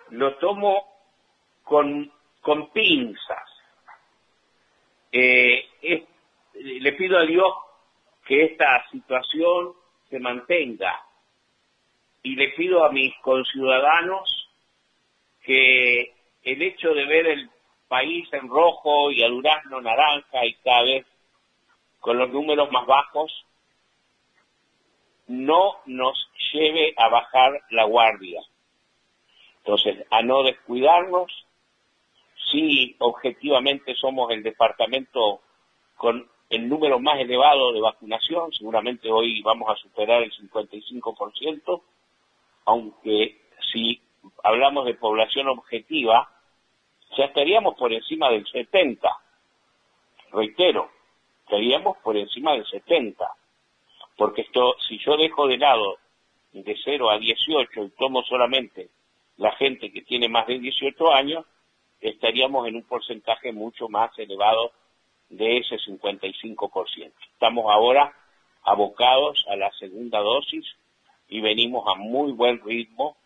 lo tomo con pinzas. Le pido a Dios que esta situación se mantenga y le pido a mis conciudadanos que el hecho de ver el país en rojo y a Durazno naranja y cada vez con los números más bajos no nos lleve a bajar la guardia. Entonces, a no descuidarnos. Sí, objetivamente somos el departamento con el número más elevado de vacunación, seguramente hoy vamos a superar el 55%, aunque si hablamos de población objetiva, ya estaríamos por encima del 70%, reitero, estaríamos por encima del 70%, porque esto, si yo dejo de lado de 0 a 18 y tomo solamente la gente que tiene más de 18 años, estaríamos en un porcentaje mucho más elevado de ese 55%. Estamos ahora abocados a la segunda dosis y venimos a muy buen ritmo